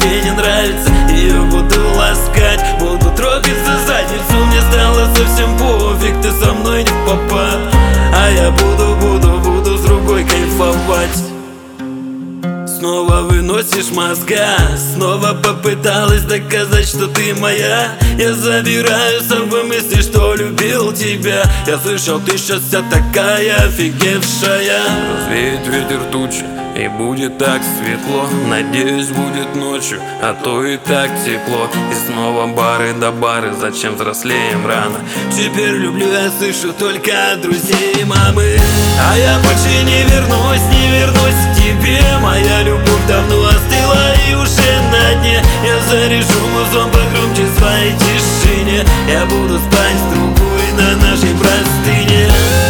тебе не нравится. Ее буду ласкать, буду трогать за задницу. Мне стало совсем пофиг, ты со мной не в попад. А я буду с другой кайфовать. Снова выносишь мозга, снова попыталась доказать, что ты моя. Я забираю с собой мысли, что любил тебя. Я слышал, ты сейчас вся такая офигевшая. Развеет ветер тучи, и будет так светло. Надеюсь, будет ночью, а то и так тепло. И снова бары да бары, зачем взрослеем рано? Теперь люблю, я слышу только от друзей и мамы. А я больше не вернусь к тебе. Моя любовь давно остыла и уже на дне. Я заряжу музон погромче в своей тишине. Я буду спать с другой на нашей простыне.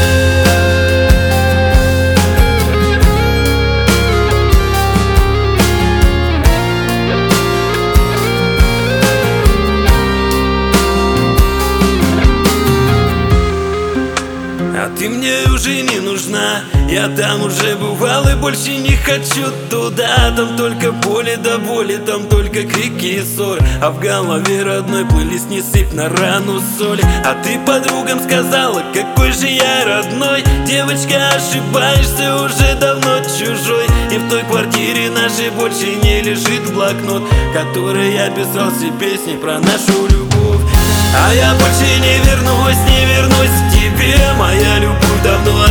А ты мне уже не нужна. Я там уже бывал и больше не хочу туда. Там только боли до боли, там только крики и ссоры. А в голове родной плейлист не сыпь на рану соли. А ты подругам сказала, какой же я родной. Девочка, ошибаешься, уже давно чужой. И в той квартире нашей больше не лежит блокнот, который я писал все песни про нашу любовь. А я больше не вернусь к тебе. Моя любовь давно